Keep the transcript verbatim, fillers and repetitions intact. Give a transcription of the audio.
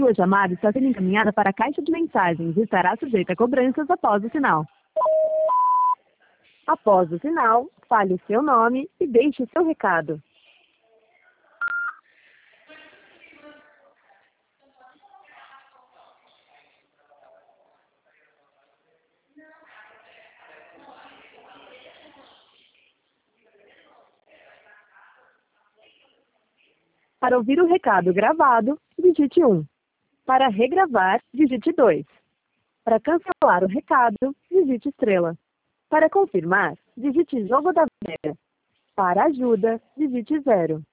Sua chamada está sendo encaminhada para a caixa de mensagens e estará sujeita a cobranças após o sinal. Após o sinal, fale seu nome e deixe seu recado. Para ouvir o recado gravado, digite um. Para regravar, digite dois. Para cancelar o recado, digite estrela. Para confirmar, digite jogo da velha. Para ajuda, digite zero.